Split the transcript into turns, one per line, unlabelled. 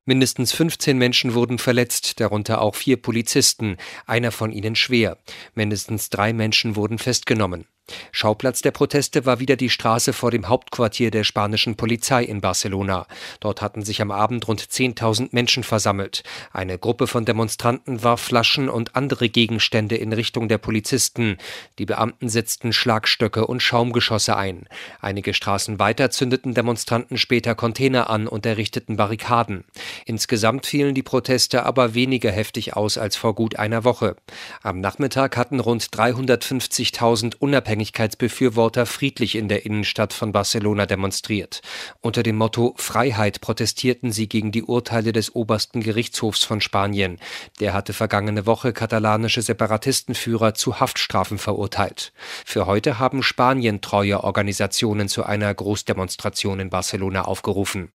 Mindestens 15 Menschen wurden verletzt, darunter auch 4 Polizisten, einer von ihnen schwer. Mindestens 3 Menschen wurden festgenommen. Schauplatz der Proteste war wieder die Straße vor dem Hauptquartier der spanischen Polizei in Barcelona. Dort hatten sich am Abend rund 10.000 Menschen versammelt. Eine Gruppe von Demonstranten warf Flaschen und andere Gegenstände in Richtung der Polizisten. Die Beamten setzten Schlagstöcke und Schaumgeschosse ein. Einige Straßen weiter zündeten Demonstranten später Container an und errichteten Barrikaden. Insgesamt fielen die Proteste aber weniger heftig aus als vor gut einer Woche. Am Nachmittag hatten rund 350.000 Unabhängigkeitsbefürworter friedlich in der Innenstadt von Barcelona demonstriert. Unter dem Motto Freiheit protestierten sie gegen die Urteile des obersten Gerichtshofs von Spanien. Der hatte vergangene Woche katalanische Separatistenführer zu Haftstrafen verurteilt. Für heute haben Spanien-treue Organisationen zu einer Großdemonstration in Barcelona aufgerufen.